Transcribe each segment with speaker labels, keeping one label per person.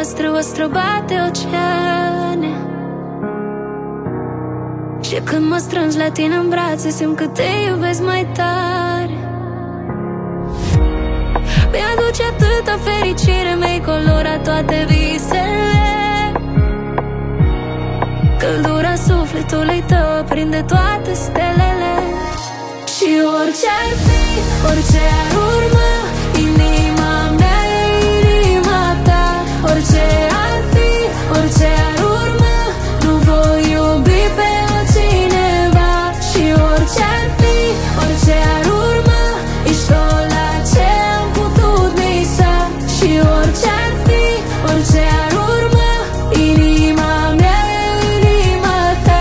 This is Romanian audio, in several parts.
Speaker 1: noastră o străbate oceane. Și când mă strângi la tine în brațe, simt că te iubesc mai tare. Mi-aduce atâta fericire, mi-ai colorat toate visele. Căldura sufletului tău prinde toate stelele. Și orice ar fi, orice ar urma, inima mea e inima ta. Orice ar fi, orice ar urma, nu voi iubi pe altcineva. Și orice ar fi, orice ar urma, ești tot la ce am putut visa. Și orice ar fi, orice ar urma, inima mea e inima ta.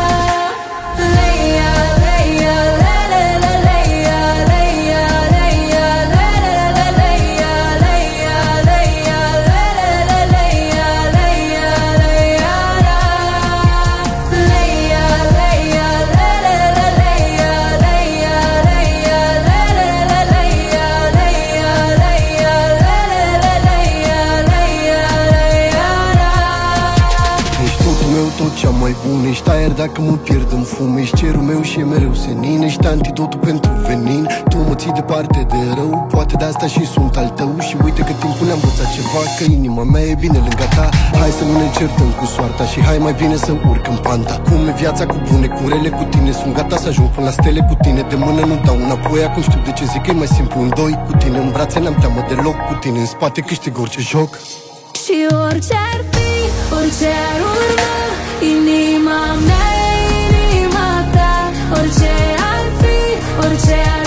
Speaker 1: Leia, leia, le, le, le, leia, leia, leia, le, le, le, leia, leia, leia, le, le, le, leia, leia, leia, la. Leia, leia, le, le, le, leia, leia, leia, le, le, le, leia, leia, leia, le, le, le, leia, leia, leia, la.
Speaker 2: Ești totul meu, tot cea mai bun. Ești aer dacă mă pierd în fum. Ești cerul meu și e mereu senin. Ești antidotul pentru venin. Tu mă ții departe de rău, poate de asta și sunt al tău. Și uite că timpul ne-a învățat ceva, că inima mea e bine lângă ta. Hai să nu ne certăm cu soarta și hai mai bine să urc în panta. Cum e viața cu bune, cu rele, cu tine. Sunt gata să ajung până la stele cu tine. De mână nu dau înapoi, acum știu de ce zic că e mai simplu în doi. Cu tine în brațe n-am teamă deloc. Cu tine în spate câștig orice joc.
Speaker 1: Și orice ar fi, orice ar urma, inima mea e inima ta. Orice ar fi, orice ar